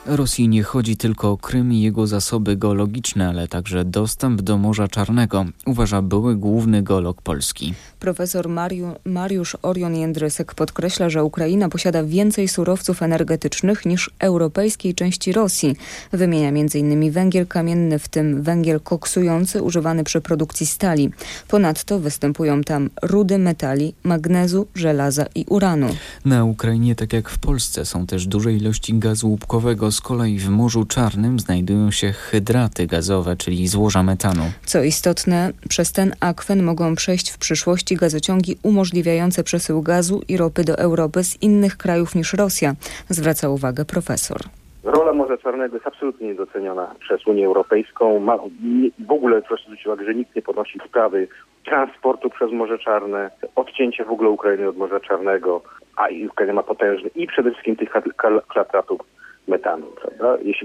Rosji nie chodzi tylko o Krym i jego zasoby geologiczne, ale także dostęp do Morza Czarnego, uważa były główny geolog polski. Profesor Mariusz Orion-Jędrysek podkreśla, że Ukraina posiada więcej surowców energetycznych niż europejskiej części Rosji. Wymienia m.in. węgiel kamienny, w tym węgiel koksujący używany przy produkcji stali. Ponadto występują tam rudy metali, magnezu, żelaza i uranu. Na Ukrainie, tak jak w Polsce, są też duże ilości gazu łupkowego. Z kolei w Morzu Czarnym znajdują się hydraty gazowe, czyli złoża metanu. Co istotne, przez ten akwen mogą przejść w przyszłości gazociągi umożliwiające przesył gazu i ropy do Europy z innych krajów niż Rosja, zwraca uwagę profesor. Rola Morza Czarnego jest absolutnie niedoceniona przez Unię Europejską. W ogóle proszę zwrócić uwagę, że nikt nie podnosi sprawy transportu przez Morze Czarne, odcięcie w ogóle Ukrainy od Morza Czarnego, a Ukraina ma potężny i przede wszystkim tych klatratów metanu, prawda? Jeśli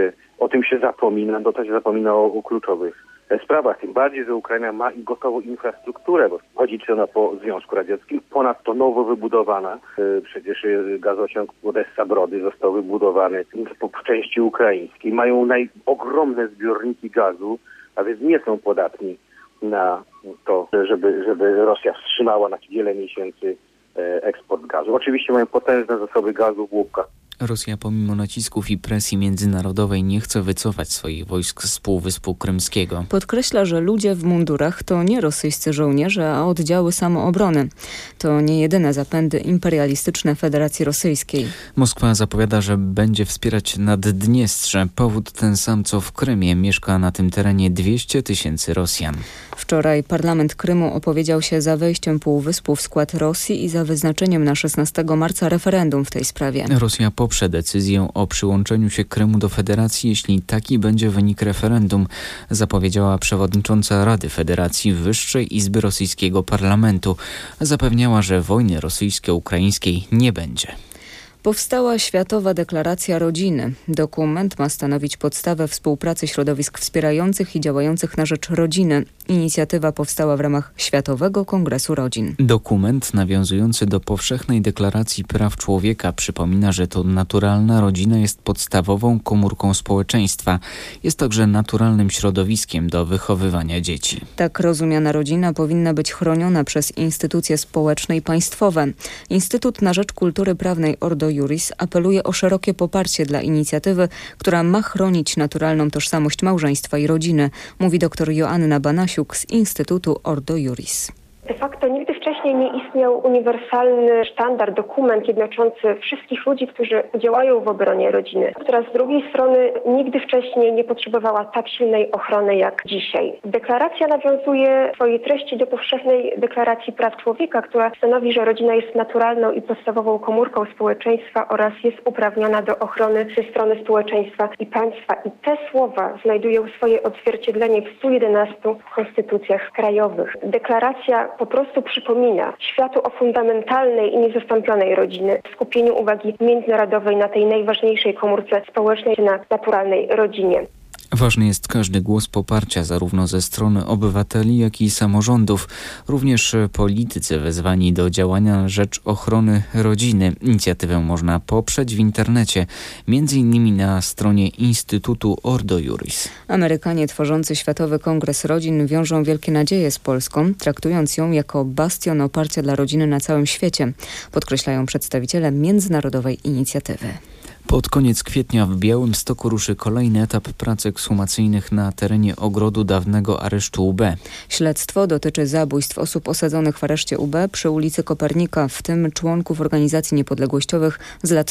o tym się zapomina, to się zapomina o kluczowych sprawach. Tym bardziej, że Ukraina ma i gotową infrastrukturę, bo chodzi czy ona po Związku Radzieckim, ponadto nowo wybudowana. Przecież gazociąg Odessa-Brody został wybudowany w części ukraińskiej. Mają ogromne zbiorniki gazu, a więc nie są podatni na to, żeby Rosja wstrzymała na wiele miesięcy eksport gazu. Oczywiście mają potężne zasoby gazu w łupkach. Rosja pomimo nacisków i presji międzynarodowej nie chce wycofać swoich wojsk z Półwyspu Krymskiego. Podkreśla, że ludzie w mundurach to nie rosyjscy żołnierze, a oddziały samoobrony. To nie jedyne zapędy imperialistyczne Federacji Rosyjskiej. Moskwa zapowiada, że będzie wspierać Naddniestrze. Powód ten sam co w Krymie. Mieszka na tym terenie 200 000 Rosjan. Wczoraj parlament Krymu opowiedział się za wejściem Półwyspu w skład Rosji i za wyznaczeniem na 16 marca referendum w tej sprawie. Rosja poprze decyzję o przyłączeniu się Krymu do Federacji, jeśli taki będzie wynik referendum, zapowiedziała przewodnicząca Rady Federacji Wyższej Izby Rosyjskiego Parlamentu. Zapewniała, że wojny rosyjsko-ukraińskiej nie będzie. Powstała Światowa Deklaracja Rodziny. Dokument ma stanowić podstawę współpracy środowisk wspierających i działających na rzecz rodziny. Inicjatywa powstała w ramach Światowego Kongresu Rodzin. Dokument nawiązujący do Powszechnej Deklaracji Praw Człowieka przypomina, że to naturalna rodzina jest podstawową komórką społeczeństwa. Jest także naturalnym środowiskiem do wychowywania dzieci. Tak rozumiana rodzina powinna być chroniona przez instytucje społeczne i państwowe. Instytut na Rzecz Kultury Prawnej Ordo Iuris apeluje o szerokie poparcie dla inicjatywy, która ma chronić naturalną tożsamość małżeństwa i rodziny, mówi dr Joanna Banasiuk z Instytutu Ordo Iuris. De facto nigdy wcześniej nie istniał uniwersalny sztandard, dokument jednoczący wszystkich ludzi, którzy działają w obronie rodziny, która z drugiej strony nigdy wcześniej nie potrzebowała tak silnej ochrony jak dzisiaj. Deklaracja nawiązuje w swojej treści do Powszechnej Deklaracji Praw Człowieka, która stanowi, że rodzina jest naturalną i podstawową komórką społeczeństwa oraz jest uprawniona do ochrony ze strony społeczeństwa i państwa. I te słowa znajdują swoje odzwierciedlenie w 111 konstytucjach krajowych. Deklaracja po prostu przypomina światu o fundamentalnej i niezastąpionej rodziny, skupieniu uwagi międzynarodowej na tej najważniejszej komórce społecznej, na naturalnej rodzinie. Ważny jest każdy głos poparcia zarówno ze strony obywateli, jak i samorządów. Również politycy wezwani do działania na rzecz ochrony rodziny. Inicjatywę można poprzeć w internecie, m.in. na stronie Instytutu Ordo Iuris. Amerykanie tworzący Światowy Kongres Rodzin wiążą wielkie nadzieje z Polską, traktując ją jako bastion oparcia dla rodziny na całym świecie, podkreślają przedstawiciele międzynarodowej inicjatywy. Pod koniec kwietnia w Białymstoku ruszy kolejny etap prac ekshumacyjnych na terenie ogrodu dawnego aresztu UB. Śledztwo dotyczy zabójstw osób osadzonych w areszcie UB przy ulicy Kopernika, w tym członków organizacji niepodległościowych z lat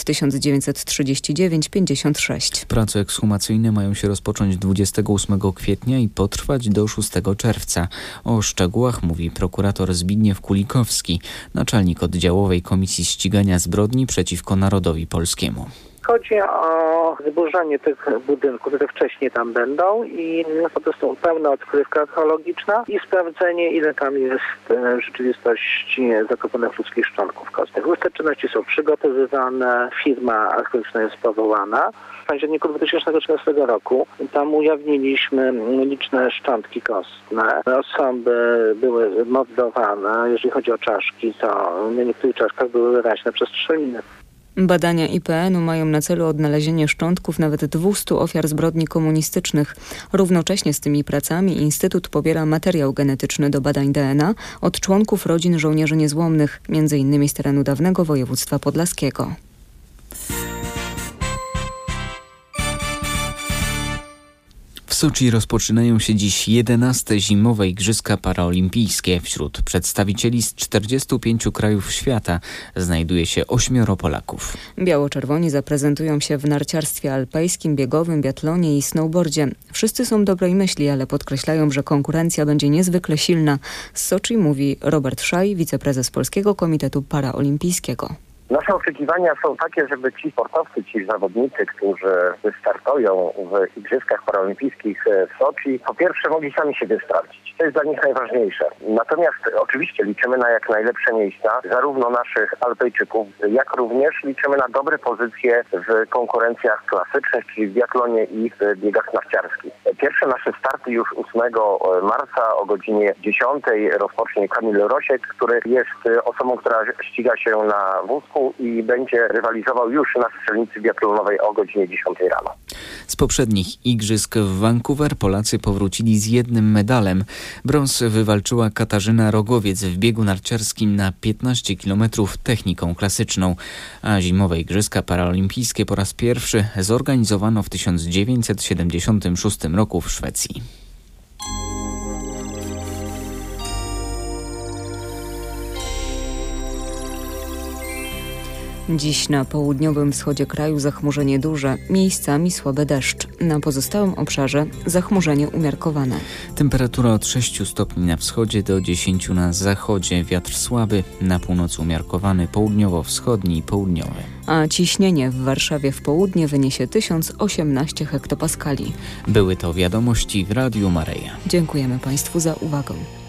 1939-56. Prace ekshumacyjne mają się rozpocząć 28 kwietnia i potrwać do 6 czerwca. O szczegółach mówi prokurator Zbigniew Kulikowski, naczelnik oddziałowej Komisji Ścigania Zbrodni przeciwko Narodowi Polskiemu. Chodzi o zburzenie tych budynków, które wcześniej tam będą i po prostu pełna odkrywka archeologiczna i sprawdzenie, ile tam jest w rzeczywistości zakopanych ludzkich szczątków kostnych. Już te czynności są przygotowywane, firma archeologiczna jest powołana. W październiku 2013 roku tam ujawniliśmy liczne szczątki kostne. Osoby były mordowane. Jeżeli chodzi o czaszki, to na niektórych czaszkach były wyraźne przestrzeliny. Badania IPN-u mają na celu odnalezienie szczątków nawet 200 ofiar zbrodni komunistycznych. Równocześnie z tymi pracami Instytut pobiera materiał genetyczny do badań DNA od członków rodzin żołnierzy niezłomnych, m.in. z terenu dawnego województwa podlaskiego. W Soczi rozpoczynają się dziś 11. zimowe Igrzyska Paraolimpijskie. Wśród przedstawicieli z 45 krajów świata znajduje się 8 Polaków. Biało-czerwoni zaprezentują się w narciarstwie alpejskim, biegowym, biatlonie i snowboardzie. Wszyscy są dobrej myśli, ale podkreślają, że konkurencja będzie niezwykle silna. Z Soczi mówi Robert Szaj, wiceprezes Polskiego Komitetu Paraolimpijskiego. Nasze oczekiwania są takie, żeby ci sportowcy, ci zawodnicy, którzy wystartują w Igrzyskach Paraolimpijskich w Soczi, po pierwsze mogli sami siebie sprawdzić. To jest dla nich najważniejsze. Natomiast oczywiście liczymy na jak najlepsze miejsca, zarówno naszych Alpejczyków, jak również liczymy na dobre pozycje w konkurencjach klasycznych, czyli w biatlonie i w biegach narciarskich. Pierwsze nasze starty już 8 marca o godzinie 10 rozpocznie Kamil Rosiek, który jest osobą, która ściga się na wózku i będzie rywalizował już na strzelnicy biatlonowej o godzinie 10 rano. Z poprzednich igrzysk w Vancouver Polacy powrócili z 1 medalem. Brąz wywalczyła Katarzyna Rogowiec w biegu narciarskim na 15 km techniką klasyczną, a zimowe Igrzyska Paraolimpijskie po raz pierwszy zorganizowano w 1976 roku w Szwecji. Dziś na południowym wschodzie kraju zachmurzenie duże, miejscami słaby deszcz. Na pozostałym obszarze zachmurzenie umiarkowane. Temperatura od 6 stopni na wschodzie do 10 na zachodzie. Wiatr słaby, na północy umiarkowany, południowo-wschodni i południowy. A ciśnienie w Warszawie w południe wyniesie 1018 hektopaskali. Były to wiadomości w Radiu Maryja. Dziękujemy Państwu za uwagę.